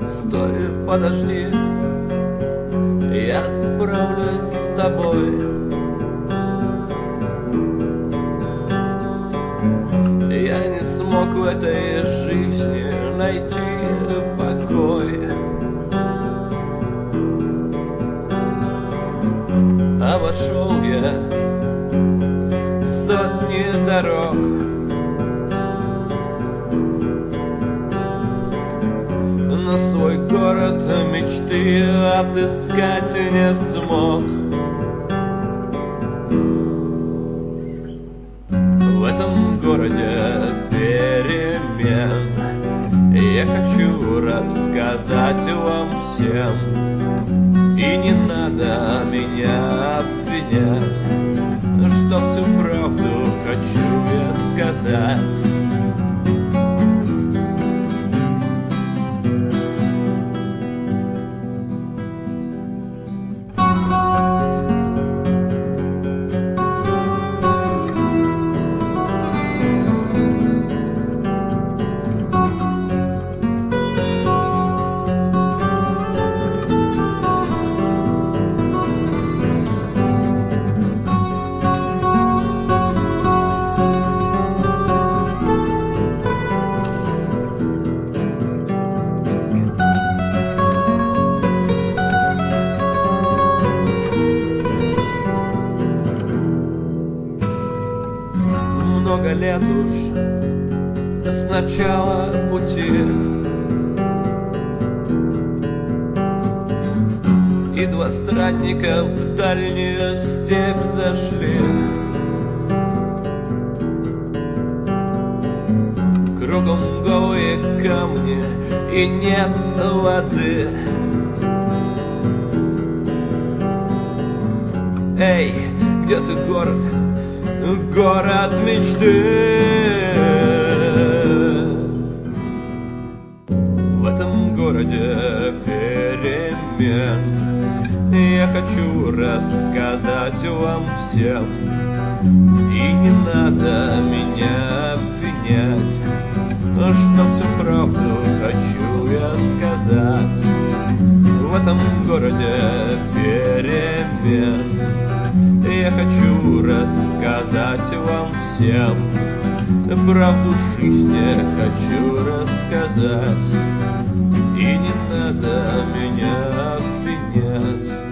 Стой, подожди, я отправлюсь с тобой. Я не смог в этой жизни найти покой. Обошел я сотни дорог, но свой город мечты отыскать не смог. В этом городе перемен я хочу рассказать вам всем. И не надо меня обвинять, что всю правду хочу я сказать. Много лет уж с начала пути, и два странника в дальнюю степь зашли. Кругом голые камни и нет воды. Эй, где ты, город? Город мечты. В этом городе перемен я хочу рассказать вам всем. И не надо меня обвинять, что всю правду хочу я сказать. В этом городе перемен я хочу рассказать вам всем. Правду жизни хочу рассказать. И не надо меня обвинять.